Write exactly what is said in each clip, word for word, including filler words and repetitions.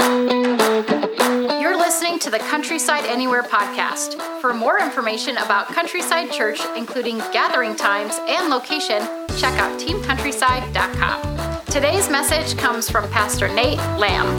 You're listening to the Countryside Anywhere podcast. For more information about Countryside Church, including gathering times and location, check out team countryside dot com. Today's message comes from Pastor Nate Lamb.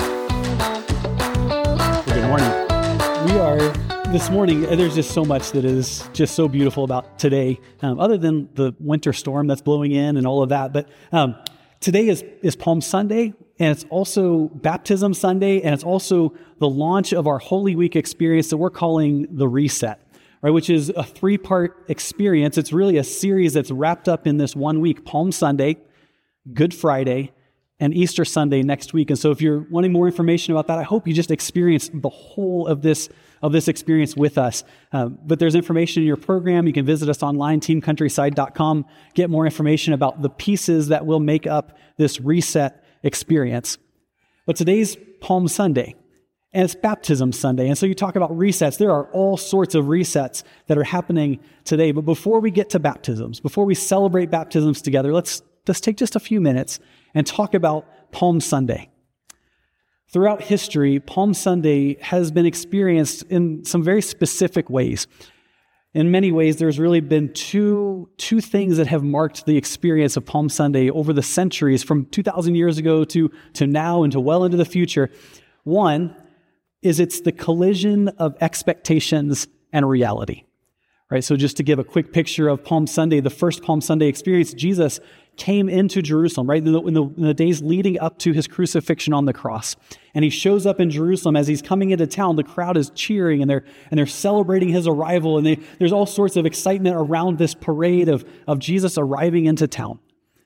Good morning. We are, this morning, there's just so much that is just so beautiful about today, um, other than the winter storm that's blowing in and all of that. But um, today is, is Palm Sunday, and it's also Baptism Sunday, and it's also the launch of our Holy Week experience that we're calling the Reset, right? Which is a three-part experience. It's really a series that's wrapped up in this one week: Palm Sunday, Good Friday, and Easter Sunday next week. And so if you're wanting more information about that, I hope you just experience the whole of this of this experience with us. Um, but there's information in your program. You can visit us online, team countryside dot com, get more information about the pieces that will make up this Reset experience. But today's Palm Sunday, and it's Baptism Sunday. And so you talk about resets. There are all sorts of resets that are happening today. But before we get to baptisms, before we celebrate baptisms together, let's let's take just a few minutes and talk about Palm Sunday. Throughout history, Palm Sunday has been experienced in some very specific ways. In many ways, there's really been two, two things that have marked the experience of Palm Sunday over the centuries, from two thousand years ago to, to now and to well into the future. One is it's the collision of expectations and reality. Right, so just to give a quick picture of Palm Sunday, the first Palm Sunday experience, Jesus came into Jerusalem, right, in the, in, the, in the days leading up to his crucifixion on the cross. And he shows up in Jerusalem. As he's coming into town, the crowd is cheering, and they're and they're celebrating his arrival. And they, there's all sorts of excitement around this parade of, of Jesus arriving into town.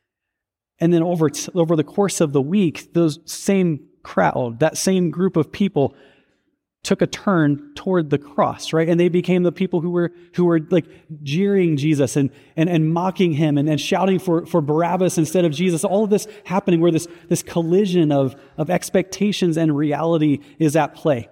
And then over, t- over the course of the week, those same crowd, that same group of people, took a turn toward the cross, right? And they became the people who were who were like jeering Jesus and and, and mocking him and, and shouting for, for Barabbas instead of Jesus. All of this happening where this, this collision of, of expectations and reality is at play.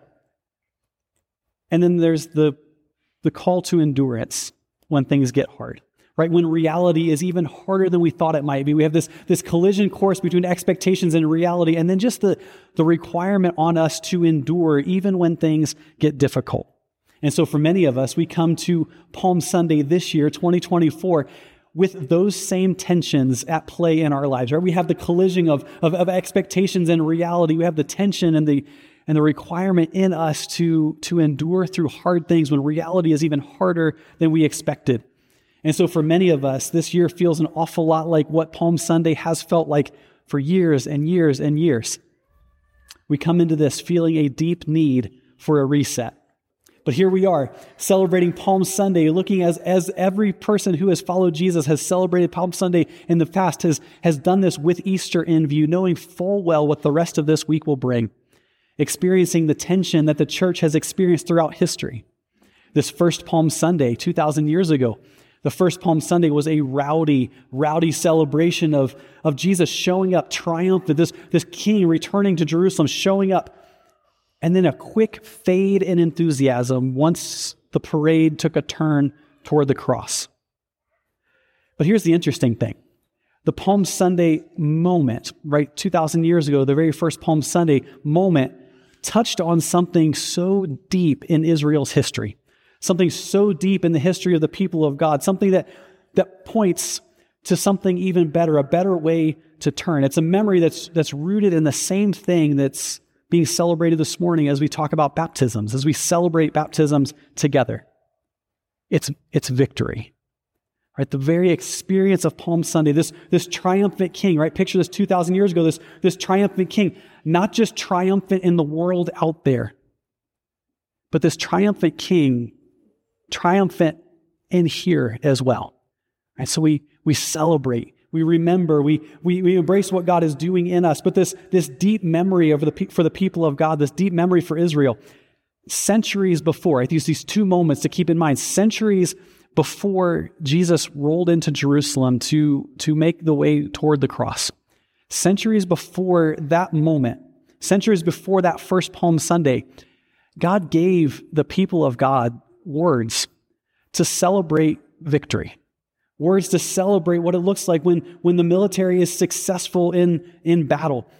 And then there's the, the call to endurance when things get hard, right? When reality is even harder than we thought it might be. We have this, this collision course between expectations and reality, and then just the, the requirement on us to endure even when things get difficult. And so for many of us, we come to Palm Sunday this year, twenty twenty-four, with those same tensions at play in our lives, right? We have the collision of, of, of expectations and reality. We have the tension and the and the requirement in us to, to endure through hard things when reality is even harder than we expected. And so for many of us, this year feels an awful lot like what Palm Sunday has felt like for years and years and years. We come into this feeling a deep need for a reset. But here we are, celebrating Palm Sunday, looking as, as every person who has followed Jesus has celebrated Palm Sunday in the past, has, has done this with Easter in view, knowing full well what the rest of this week will bring, experiencing the tension that the church has experienced throughout history. This first Palm Sunday, two thousand years ago, the first Palm Sunday was a rowdy, rowdy celebration of, of Jesus showing up triumphant, this, this king returning to Jerusalem, showing up, and then a quick fade in enthusiasm once the parade took a turn toward the cross. But here's the interesting thing. The Palm Sunday moment, right, two thousand years ago, the very first Palm Sunday moment, touched on something so deep in Israel's history. Something so deep in the history of the people of God, something that, that points to something even better, a better way to turn. It's a memory that's that's rooted in the same thing that's being celebrated this morning as we talk about baptisms, as we celebrate baptisms together. It's it's victory. Right? The very experience of Palm Sunday, this, this triumphant king, right? Picture this two thousand years ago, this, this triumphant king, not just triumphant in the world out there, but this triumphant king triumphant in here as well. Right? So we we celebrate, we remember, we we we embrace what God is doing in us. But this this deep memory of the for the people of God, this deep memory for Israel, centuries before. I use these two moments to keep in mind. Centuries before Jesus rolled into Jerusalem to to make the way toward the cross. Centuries before that moment, centuries before that first Palm Sunday, God gave the people of God words to celebrate victory, words to celebrate what it looks like when, when the military is successful in, in battle,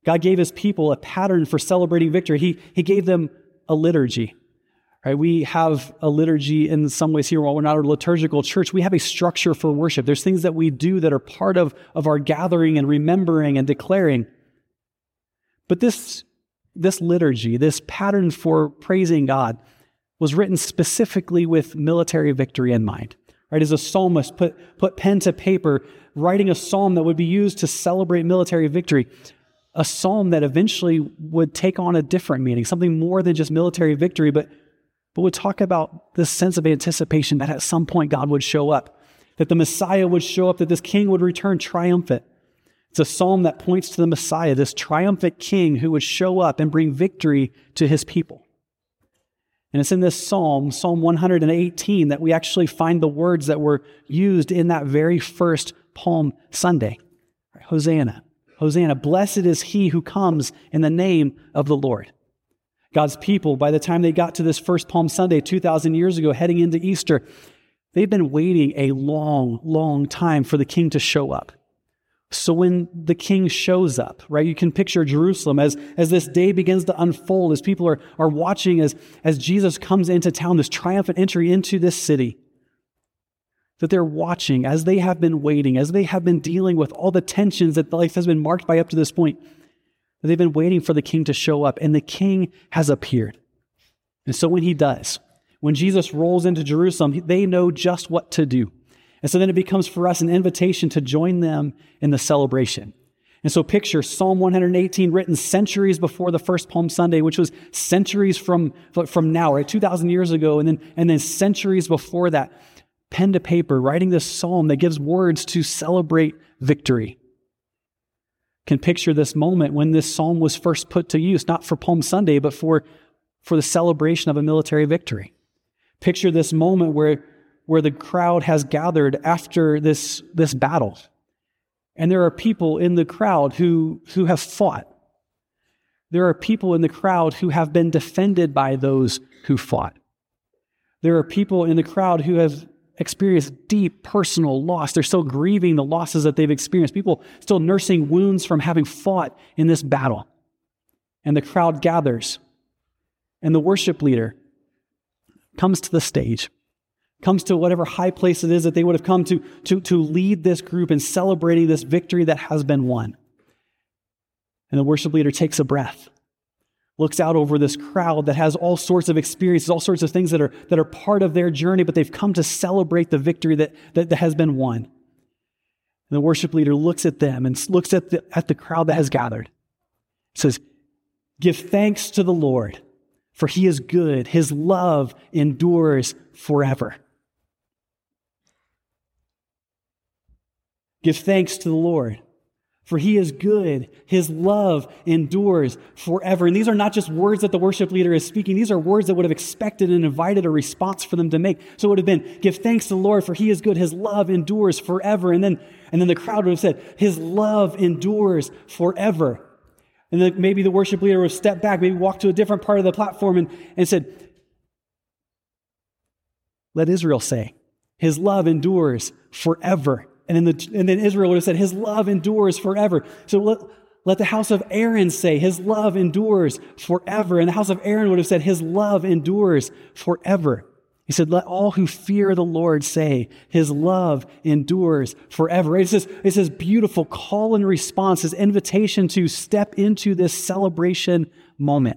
God gave his people a pattern for celebrating victory. He, he gave them a liturgy. Right? We have a liturgy in some ways here. While we're not a liturgical church, we have a structure for worship. There's things that we do that are part of, of our gathering and remembering and declaring. But this, this liturgy, this pattern for praising God, was written specifically with military victory in mind. Right? As a psalmist put, put pen to paper, writing a psalm that would be used to celebrate military victory, a psalm that eventually would take on a different meaning, something more than just military victory, but But we'll talk about this sense of anticipation that at some point God would show up, that the Messiah would show up, that this king would return triumphant. It's a psalm that points to the Messiah, this triumphant king who would show up and bring victory to his people. And it's in this psalm, Psalm one hundred eighteen, that we actually find the words that were used in that very first Palm Sunday. Hosanna, Hosanna, blessed is he who comes in the name of the Lord. God's people, by the time they got to this first Palm Sunday two thousand years ago, heading into Easter, they've been waiting a long, long time for the king to show up. So when the king shows up, right, you can picture Jerusalem as, as this day begins to unfold, as people are, are watching as, as Jesus comes into town, this triumphant entry into this city, that they're watching as they have been waiting, as they have been dealing with all the tensions that life has been marked by up to this point. They've been waiting for the king to show up, and the king has appeared. And so when he does, when Jesus rolls into Jerusalem, they know just what to do. And so then it becomes for us an invitation to join them in the celebration. And so picture Psalm one hundred eighteen written centuries before the first Palm Sunday, which was centuries from, from now, right? two thousand years ago, and then, and then centuries before that, pen to paper, writing this psalm that gives words to celebrate victory. Can picture this moment when this psalm was first put to use, not for Palm Sunday, but for, for the celebration of a military victory. Picture this moment where, where the crowd has gathered after this, this battle. And there are people in the crowd who, who have fought. There are people in the crowd who have been defended by those who fought. There are people in the crowd who have experienced deep personal loss. They're still grieving the losses that they've experienced. People still nursing wounds from having fought in this battle. And the crowd gathers. And the worship leader comes to the stage, comes to whatever high place it is that they would have come to, to, to lead this group in celebrating this victory that has been won. And the worship leader takes a breath, looks out over this crowd that has all sorts of experiences, all sorts of things that are, that are part of their journey, but they've come to celebrate the victory that, that, that has been won. And the worship leader looks at them and looks at the, at the crowd that has gathered. It says, "Give thanks to the Lord, for he is good. His love endures forever." Give thanks to the Lord, for he is good. His love endures forever. And these are not just words that the worship leader is speaking. These are words that would have expected and invited a response for them to make. So it would have been, "Give thanks to the Lord, for he is good. His love endures forever." And then, and then the crowd would have said, "His love endures forever." And then maybe the worship leader would have stepped back, maybe walked to a different part of the platform and, and said, "Let Israel say, his love endures forever." And then, the, and then Israel would have said, "His love endures forever." So let, let the house of Aaron say, "His love endures forever." And the house of Aaron would have said, "His love endures forever." He said, "Let all who fear the Lord say, his love endures forever." It's this, it's this beautiful call and response, this invitation to step into this celebration moment.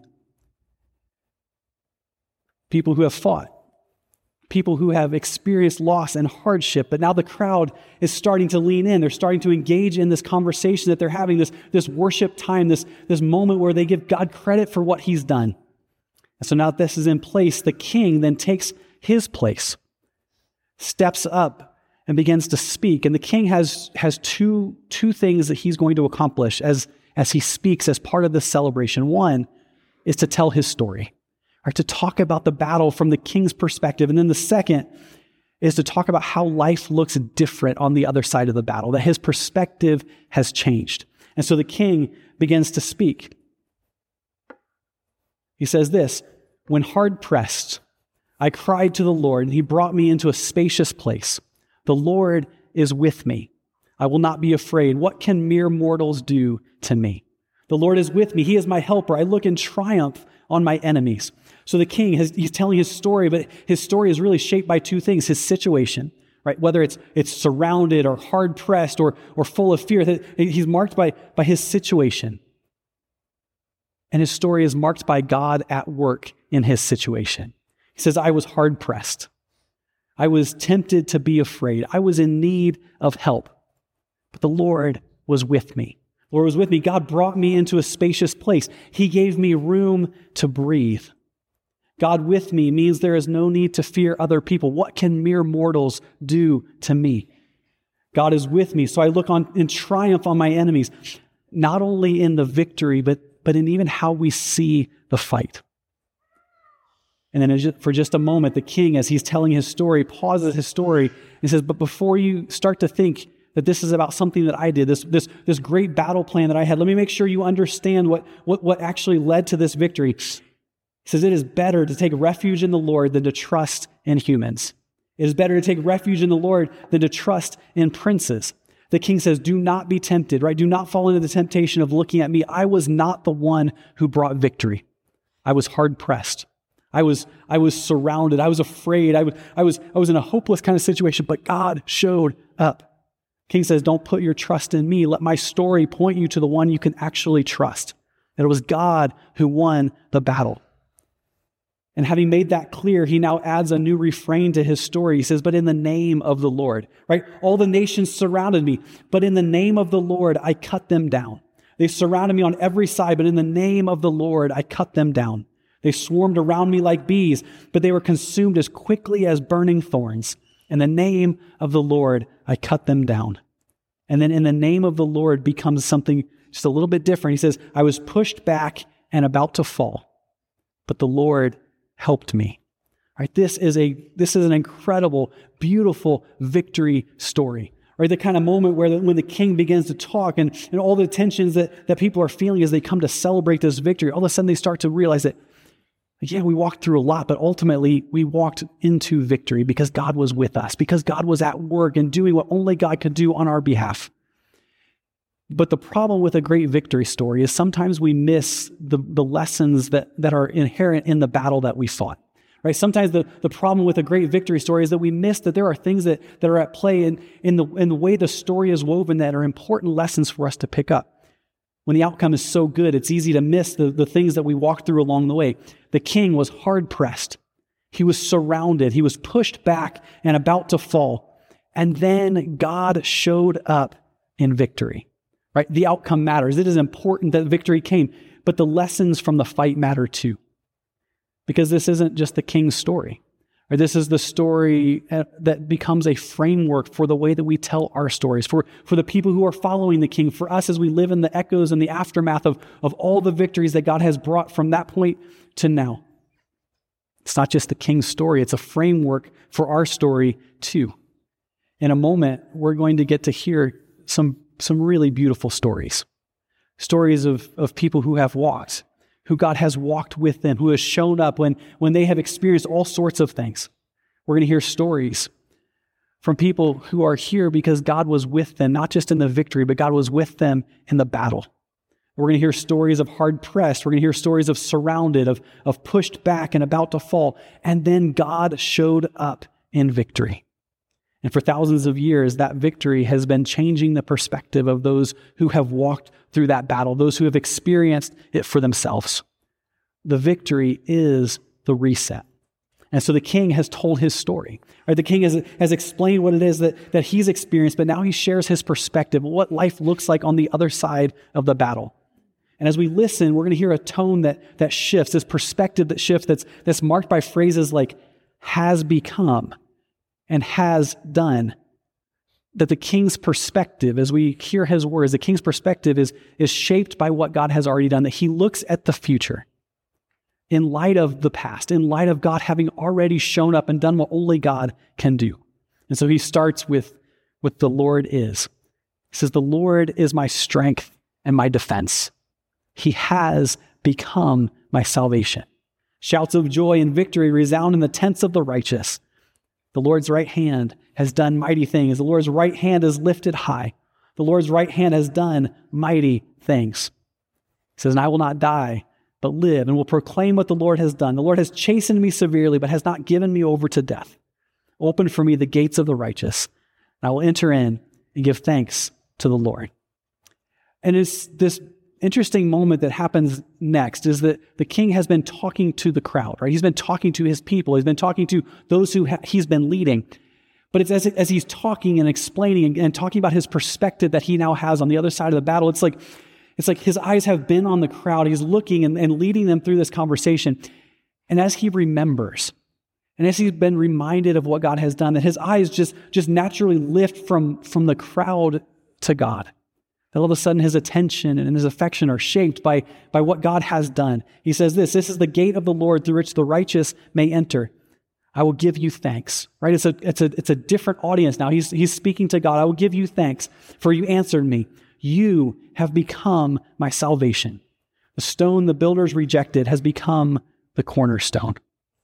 People who have fought, people who have experienced loss and hardship, but now the crowd is starting to lean in. They're starting to engage in this conversation that they're having, this, this worship time, this, this moment where they give God credit for what he's done. And so now that this is in place, the king then takes his place, steps up and begins to speak. And the king has, has two, two things that he's going to accomplish as, as he speaks as part of this celebration. One is to tell his story, or to talk about the battle from the king's perspective. And then the second is to talk about how life looks different on the other side of the battle, that his perspective has changed. And so the king begins to speak. He says this, "When hard pressed, I cried to the Lord, and he brought me into a spacious place. The Lord is with me. I will not be afraid. What can mere mortals do to me?" The Lord is with me. He is my helper. I look in triumph on my enemies. So the king, has, he's telling his story, but his story is really shaped by two things: his situation, right? Whether it's it's surrounded or hard pressed or or full of fear, that he's marked by, by his situation. And his story is marked by God at work in his situation. He says, I was hard pressed. I was tempted to be afraid. I was in need of help. But the Lord was with me. The Lord was with me. God brought me into a spacious place. He gave me room to breathe. God with me means there is no need to fear other people. What can mere mortals do to me? God is with me, so I look on in triumph on my enemies, not only in the victory, but, but in even how we see the fight. And then for just a moment, the king, as he's telling his story, pauses his story and says, but before you start to think that this is about something that I did, this, this, this great battle plan that I had, let me make sure you understand what, what, what actually led to this victory. He says, it is better to take refuge in the Lord than to trust in humans. It is better to take refuge in the Lord than to trust in princes. The king says, do not be tempted, right? Do not fall into the temptation of looking at me. I was not the one who brought victory. I was hard pressed. I was, I was surrounded. I was afraid. I was, I was, I was in a hopeless kind of situation, but God showed up. King says, don't put your trust in me. Let my story point you to the one you can actually trust. That it was God who won the battle. And having made that clear, he now adds a new refrain to his story. He says, but in the name of the Lord, right? All the nations surrounded me, but in the name of the Lord, I cut them down. They surrounded me on every side, but in the name of the Lord, I cut them down. They swarmed around me like bees, but they were consumed as quickly as burning thorns. In the name of the Lord, I cut them down. And then in the name of the Lord becomes something just a little bit different. He says, I was pushed back and about to fall, but the Lord helped me. All right, this is a this is an incredible, beautiful victory story. Right, the kind of moment where the, when the king begins to talk and, and all the tensions that, that people are feeling as they come to celebrate this victory, all of a sudden they start to realize that, yeah, we walked through a lot, but ultimately we walked into victory because God was with us, because God was at work and doing what only God could do on our behalf. But the problem with a great victory story is sometimes we miss the, the lessons that, that are inherent in the battle that we fought. Right? Sometimes the, the problem with a great victory story is that we miss that there are things that, that are at play in, in, the, in the way the story is woven that are important lessons for us to pick up. When the outcome is so good, it's easy to miss the, the things that we walk through along the way. The king was hard-pressed. He was surrounded. He was pushed back and about to fall. And then God showed up in victory. Right? The outcome matters. It is important that victory came, but the lessons from the fight matter too. Because this isn't just the king's story. Or this is the story that becomes a framework for the way that we tell our stories, for, for the people who are following the king, for us as we live in the echoes and the aftermath of, of all the victories that God has brought from that point to now. It's not just the king's story, it's a framework for our story too. In a moment, we're going to get to hear some, some really beautiful stories. Stories of, of people who have walked, who God has walked with them, who has shown up when, when they have experienced all sorts of things. We're going to hear stories from people who are here because God was with them, not just in the victory, but God was with them in the battle. We're going to hear stories of hard pressed. We're going to hear stories of surrounded, of, of pushed back and about to fall. And then God showed up in victory. And for thousands of years, that victory has been changing the perspective of those who have walked through that battle, those who have experienced it for themselves. The victory is the reset. And so the king has told his story. Right? The king has, has explained what it is that, that he's experienced, but now he shares his perspective of what life looks like on the other side of the battle. And as we listen, we're going to hear a tone that, that shifts, this perspective that shifts that's, that's marked by phrases like has become and has done. That the king's perspective, as we hear his words, the king's perspective is, is shaped by what God has already done, that he looks at the future in light of the past, in light of God having already shown up and done what only God can do. And so he starts with what the Lord is. He says, the Lord is my strength and my defense. He has become my salvation. Shouts of joy and victory resound in the tents of the righteous. The Lord's right hand has done mighty things. The Lord's right hand is lifted high. The Lord's right hand has done mighty things. He says, and I will not die, but live, and will proclaim what the Lord has done. The Lord has chastened me severely, but has not given me over to death. Open for me the gates of the righteous, and I will enter in and give thanks to the Lord. And it's this interesting moment that happens next is that the king has been talking to the crowd, right? He's been talking to his people. He's been talking to those who ha- he's been leading. But it's as, as he's talking and explaining and, and talking about his perspective that he now has on the other side of the battle, it's like It's like his eyes have been on the crowd. He's looking and, and leading them through this conversation. And as he remembers, and as he's been reminded of what God has done, that his eyes just, just naturally lift from, from the crowd to God. That all of a sudden his attention and his affection are shaped by, by what God has done. He says this, this is the gate of the Lord through which the righteous may enter. I will give you thanks, right? It's a, it's a, it's a different audience now. He's, he's speaking to God. I will give you thanks, for you answered me. You have become my salvation. The stone the builders rejected has become the cornerstone.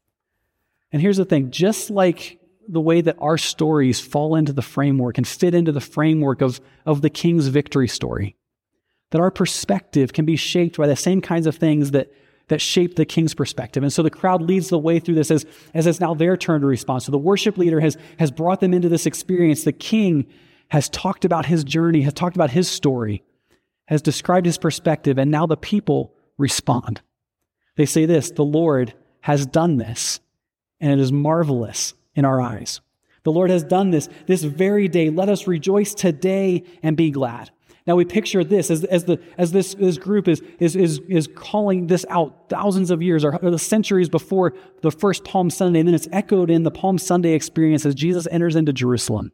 And here's the thing, just like the way that our stories fall into the framework and fit into the framework of, of the king's victory story, that our perspective can be shaped by the same kinds of things that, that shape the king's perspective. And so the crowd leads the way through this as, as it's now their turn to respond. So the worship leader has, has brought them into this experience. The king has talked about his journey, has talked about his story, has described his perspective, and now the people respond. They say this, the Lord has done this, and it is marvelous in our eyes. The Lord has done this this very day. Let us rejoice today and be glad. Now we picture this as, as, the, as this, this group is, is, is, is calling this out thousands of years or, or the centuries before the first Palm Sunday, and then it's echoed in the Palm Sunday experience as Jesus enters into Jerusalem.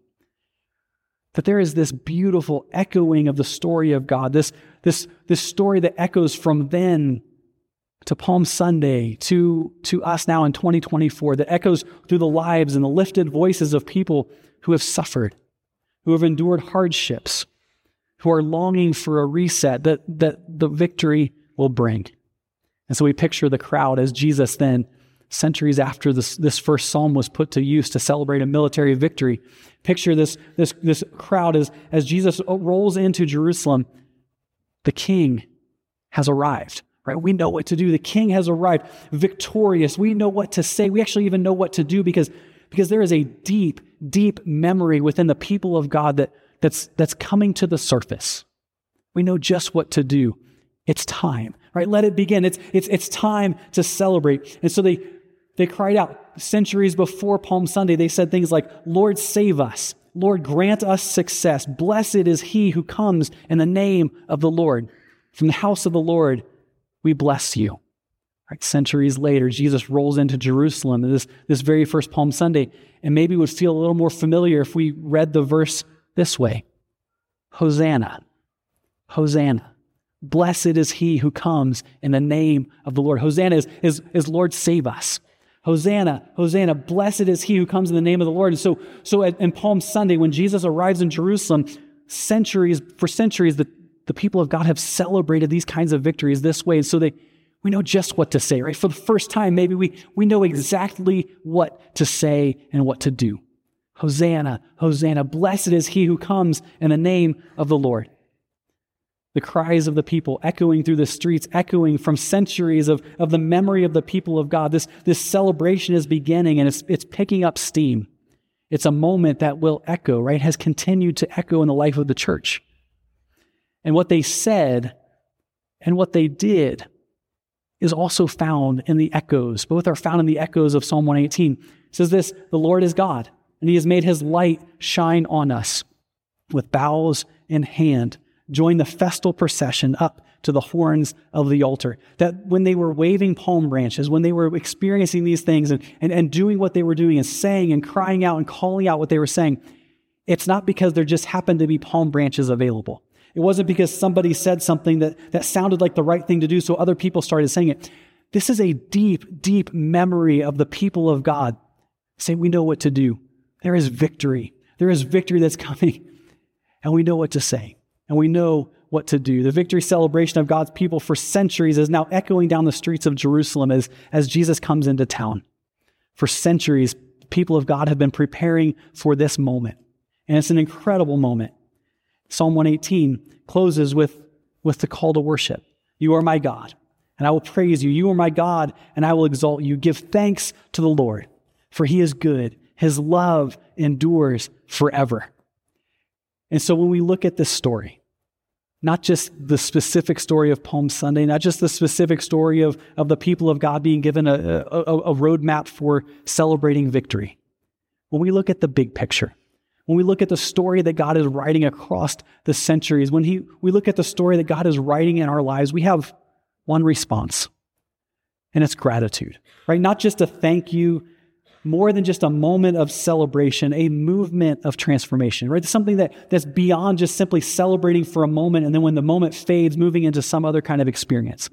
That there is this beautiful echoing of the story of God, this, this, this story that echoes from then to Palm Sunday, to, to us now in twenty twenty-four, that echoes through the lives and the lifted voices of people who have suffered, who have endured hardships, who are longing for a reset that, that the victory will bring. And so we picture the crowd as Jesus then, centuries after this, this first psalm was put to use to celebrate a military victory, picture this, this, this crowd as, as Jesus rolls into Jerusalem. The king has arrived, right? We know what to do. The king has arrived victorious. We know what to say. We actually even know what to do because, because there is a deep, deep memory within the people of God that, that's, that's coming to the surface. We know just what to do. It's time, right? Let it begin. It's, it's, it's time to celebrate. And so they, They cried out centuries before Palm Sunday. They said things like, Lord, save us. Lord, grant us success. Blessed is he who comes in the name of the Lord. From the house of the Lord, we bless you. Right? Centuries later, Jesus rolls into Jerusalem this, this very first Palm Sunday, and maybe would feel a little more familiar if we read the verse this way. Hosanna, Hosanna. Blessed is he who comes in the name of the Lord. Hosanna is, is, is Lord, save us. Hosanna, Hosanna, blessed is he who comes in the name of the Lord. And so, so at, in Palm Sunday, when Jesus arrives in Jerusalem, centuries, for centuries, the, the people of God have celebrated these kinds of victories this way. And so they, we know just what to say, right? For the first time, maybe we, we know exactly what to say and what to do. Hosanna, Hosanna, blessed is he who comes in the name of the Lord. The cries of the people echoing through the streets, echoing from centuries of, of the memory of the people of God. This, this celebration is beginning and it's, it's picking up steam. It's a moment that will echo, right? Has continued to echo in the life of the church. And what they said and what they did is also found in the echoes. Both are found in the echoes of Psalm one eighteen. It says this, the Lord is God, and he has made his light shine on us. With boughs in hand, join the festal procession up to the horns of the altar. That when they were waving palm branches, when they were experiencing these things and, and, and doing what they were doing and saying and crying out and calling out what they were saying, it's not because there just happened to be palm branches available. It wasn't because somebody said something that, that sounded like the right thing to do, so other people started saying it. This is a deep, deep memory of the people of God. Say, we know what to do. There is victory. There is victory that's coming. And we know what to say. And we know what to do. The victory celebration of God's people for centuries is now echoing down the streets of Jerusalem as, as Jesus comes into town. For centuries, people of God have been preparing for this moment. And it's an incredible moment. Psalm one eighteen closes with, with the call to worship. You are my God, and I will praise you. You are my God, and I will exalt you. Give thanks to the Lord, for he is good. His love endures forever. And so when we look at this story, not just the specific story of Palm Sunday, not just the specific story of, of the people of God being given a, a, a roadmap for celebrating victory, when we look at the big picture, when we look at the story that God is writing across the centuries, when he, we look at the story that God is writing in our lives, we have one response, and it's gratitude, right? Not just a thank you, more than just a moment of celebration, a movement of transformation, right? It's something that, that's beyond just simply celebrating for a moment, and then when the moment fades, moving into some other kind of experience.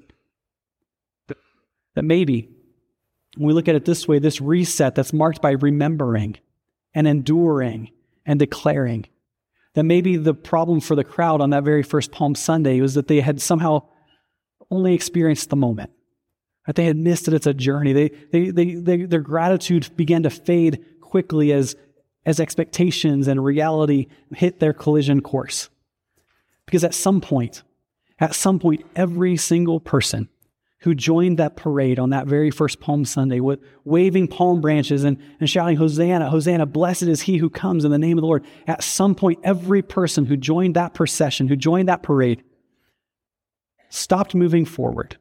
That maybe, when we look at it this way, this reset that's marked by remembering and enduring and declaring, that maybe the problem for the crowd on that very first Palm Sunday was that they had somehow only experienced the moment. That they had missed that it's a journey. They, they, they, they, their gratitude began to fade quickly as, as expectations and reality hit their collision course. Because at some point, at some point, every single person who joined that parade on that very first Palm Sunday with waving palm branches and, and shouting, Hosanna, Hosanna, blessed is he who comes in the name of the Lord. At some point, every person who joined that procession, who joined that parade, stopped moving forward.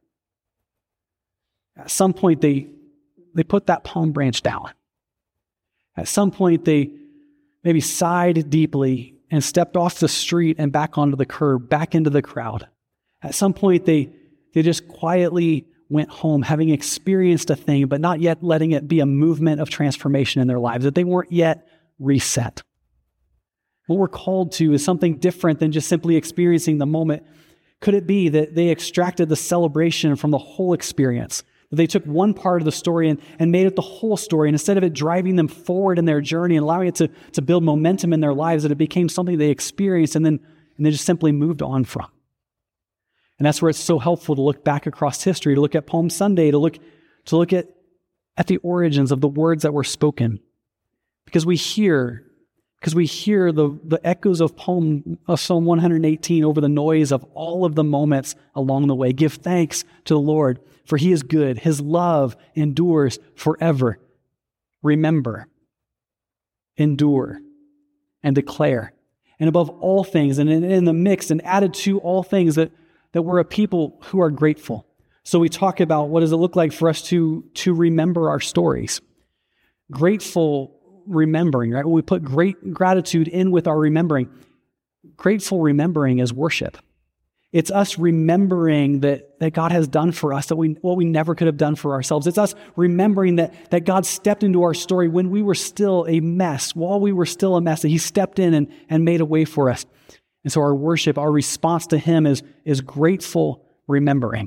At some point, they, they put that palm branch down. At some point, they maybe sighed deeply and stepped off the street and back onto the curb, back into the crowd. At some point, they, they just quietly went home, having experienced a thing, but not yet letting it be a movement of transformation in their lives, that they weren't yet reset. What we're called to is something different than just simply experiencing the moment. Could it be that they extracted the celebration from the whole experience? They took one part of the story and, and made it the whole story. And instead of it driving them forward in their journey and allowing it to, to build momentum in their lives, that it became something they experienced and then and they just simply moved on from. And that's where it's so helpful to look back across history, to look at Palm Sunday, to look, to look at, at the origins of the words that were spoken. Because we hear, because we hear the, the echoes of, Palm, of Psalm one eighteen over the noise of all of the moments along the way. Give thanks to the Lord, for he is good. His love endures forever. Remember, endure, and declare. And above all things, and in, in the mix and added to all things, that, that we're a people who are grateful. So we talk about what does it look like for us to, to remember our stories. Grateful remembering, right? When we put great gratitude in with our remembering, grateful remembering is worship. It's us remembering that, that God has done for us that we, what we never could have done for ourselves. It's us remembering that, that God stepped into our story when we were still a mess, while we were still a mess, that he stepped in and, and made a way for us. And so our worship, our response to him is, is grateful remembering.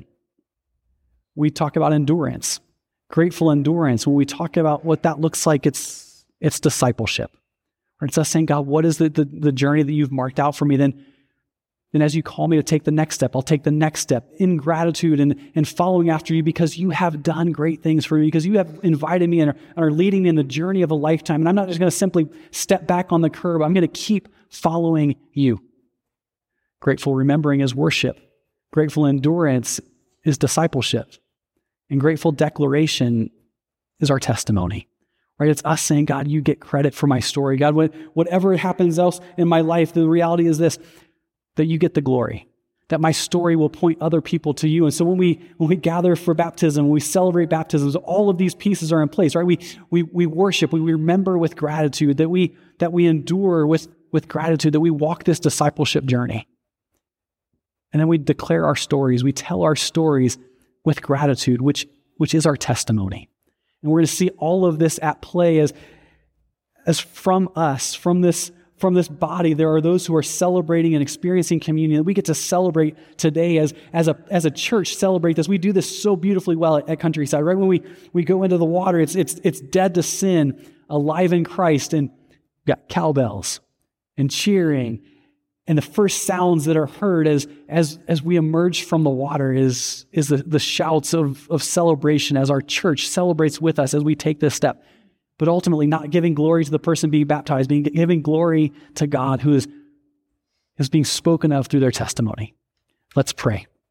We talk about endurance, grateful endurance. When we talk about what that looks like, it's, it's discipleship. Or it's us saying, God, what is the, the, the journey that you've marked out for me? Then Then as you call me to take the next step, I'll take the next step in gratitude and, and following after you because you have done great things for me, because you have invited me and are, and are leading me in the journey of a lifetime. And I'm not just going to simply step back on the curb. I'm going to keep following you. Grateful remembering is worship. Grateful endurance is discipleship. And grateful declaration is our testimony. Right? It's us saying, God, you get credit for my story. God, whatever happens else in my life, the reality is this, that you get the glory, that my story will point other people to you. And so when we when we gather for baptism, when we celebrate baptisms, all of these pieces are in place, right? We we we worship, we remember with gratitude, that we that we endure with, with gratitude, that we walk this discipleship journey. And then we declare our stories, we tell our stories with gratitude, which which is our testimony. And we're going to see all of this at play as, as from us, from this From this body, there are those who are celebrating and experiencing communion. We get to celebrate today as, as, a, as a church, celebrate this. We do this so beautifully well at, at Countryside, right? When we, we go into the water, it's, it's, it's dead to sin, alive in Christ, and we've got cowbells and cheering. And the first sounds that are heard as, as, as we emerge from the water is, is the, the shouts of, of celebration as our church celebrates with us as we take this step. But ultimately not giving glory to the person being baptized, being giving glory to God who is, is being spoken of through their testimony. Let's pray.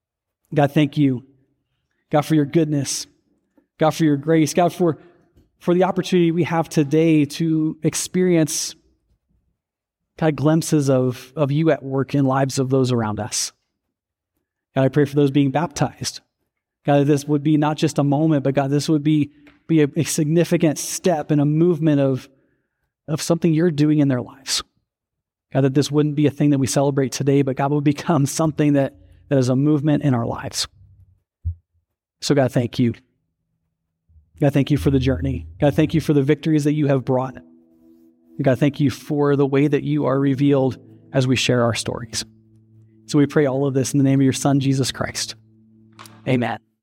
God, thank you. God, for your goodness. God, for your grace. God, for, for the opportunity we have today to experience, God, glimpses of, of you at work in lives of those around us. God, I pray for those being baptized. God, that this would be not just a moment, but God, this would be, be a, a significant step in a movement of, of something you're doing in their lives. God, that this wouldn't be a thing that we celebrate today, but God, would become something that, that is a movement in our lives. So God, thank you. God, thank you for the journey. God, thank you for the victories that you have brought. God, thank you for the way that you are revealed as we share our stories. So we pray all of this in the name of your Son, Jesus Christ. Amen.